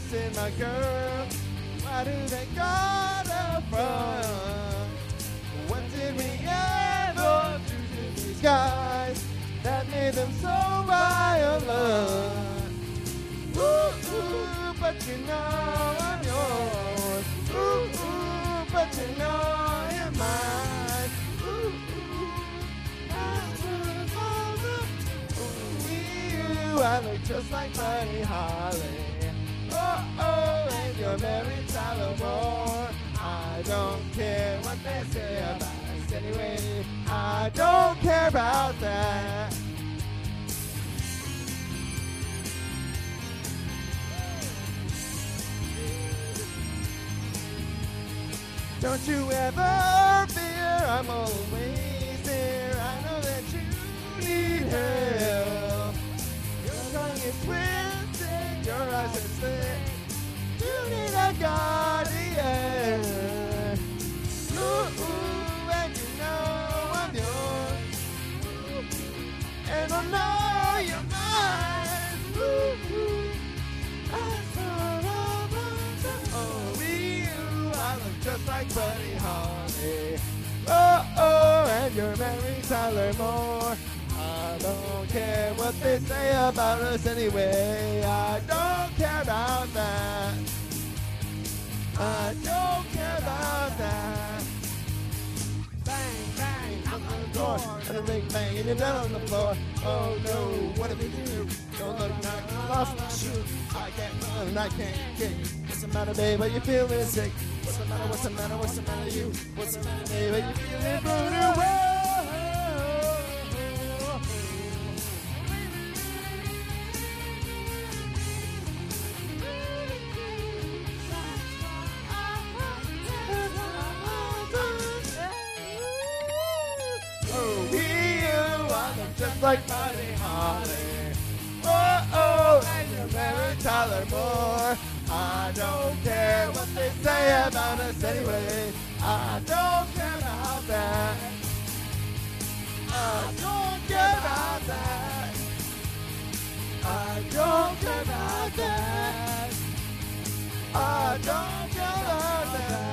missing my girl. Why do they got her from? What did we ever do to these guys that made them so violent? Ooh, ooh, but you know I'm yours. Ooh, ooh, but you know you're mine. Ooh, ooh, that's what ooh, you, I look just like Buddy Holly. Oh, oh, and you're Mary Tyler Moore. I don't care what they say about us anyway. I don't care about that. Don't you ever fear, I'm always there. I know that you need help. Your tongue is twisted, your eyes are slit. You need a guardian. Ooh, ooh, and you know I'm yours. And I know you're mine. Ooh, ooh. I thought about oh, you. I look just like Buddy Holly. Oh, oh, and you're Mary Tyler Moore. I don't care what they say about us anyway. I don't care about that. I don't care about that. Bang, bang, on the door, and a big bang, and you're down on the floor. Oh no, what do we do? Don't look like I lost my shoe. I can't run and I can't kick. What's the matter, babe? Are you feeling sick? What's the matter? What's the matter? What's the matter, you? What's the matter, babe? Are you feeling brutal? Just like Buddy Holly. Oh, oh, and you're Mary Tyler Moore. I don't care what they say about us anyway. I don't care about that. I don't care about that. I don't care about that. I don't care about that.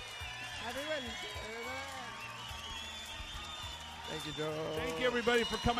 Thank you, Joe. Thank you, everybody, for coming.